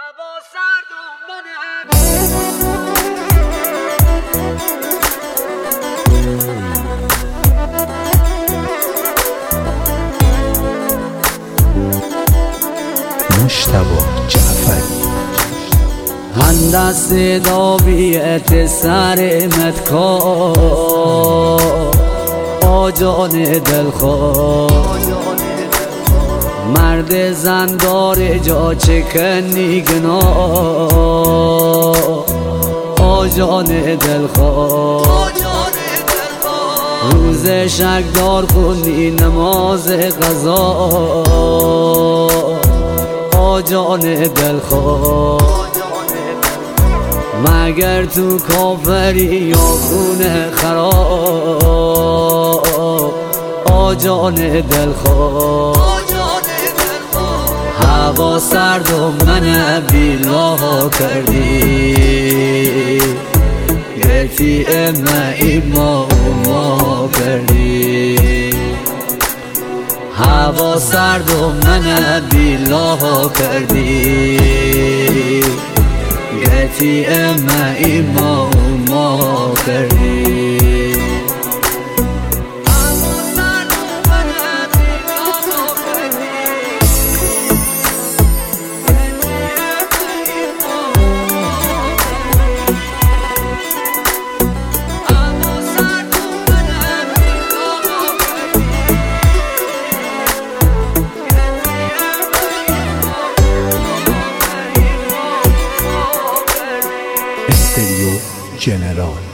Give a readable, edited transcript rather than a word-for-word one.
مجتبی جعفری هندست داویت سر متکا آجان دلخواه مرد زندار جا چکنی گناه آجان دلخواه روز شکدار خونی نماز قضا آجان دلخواه مگر تو کافری یا خون خراب آجان دلخواه هوا سرد و من بی‌لا کردی گرتی امعی ما کردی هوا سرد و من بی‌لا کردی گرتی امعی ما کردی استریو جنرال